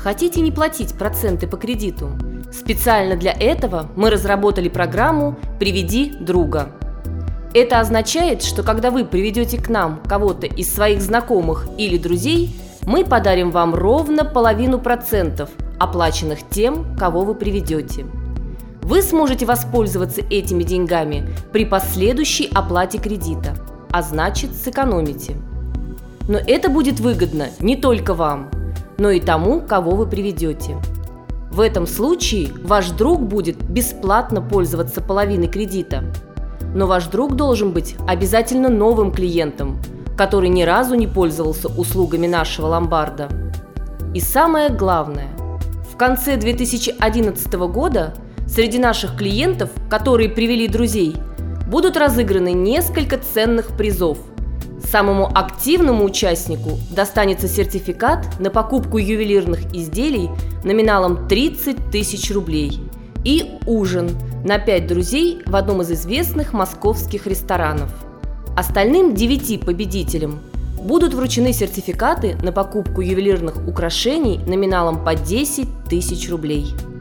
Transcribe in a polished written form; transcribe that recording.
Хотите не платить проценты по кредиту? Специально для этого мы разработали программу «Приведи друга». Это означает, что когда вы приведете к нам кого-то из своих знакомых или друзей, мы подарим вам ровно половину процентов, оплаченных тем, кого вы приведете. Вы сможете воспользоваться этими деньгами при последующей оплате кредита, а значит, сэкономите. Но это будет выгодно не только вам, но и тому, кого вы приведете. В этом случае ваш друг будет бесплатно пользоваться половиной кредита. Но ваш друг должен быть обязательно новым клиентом, который ни разу не пользовался услугами нашего ломбарда. И самое главное, в конце 2011 года среди наших клиентов, которые привели друзей, будут разыграны несколько ценных призов. Самому активному участнику достанется сертификат на покупку ювелирных изделий номиналом 30 тысяч рублей и ужин на 5 друзей в одном из известных московских ресторанов. Остальным 9 победителям будут вручены сертификаты на покупку ювелирных украшений номиналом по 10 тысяч рублей.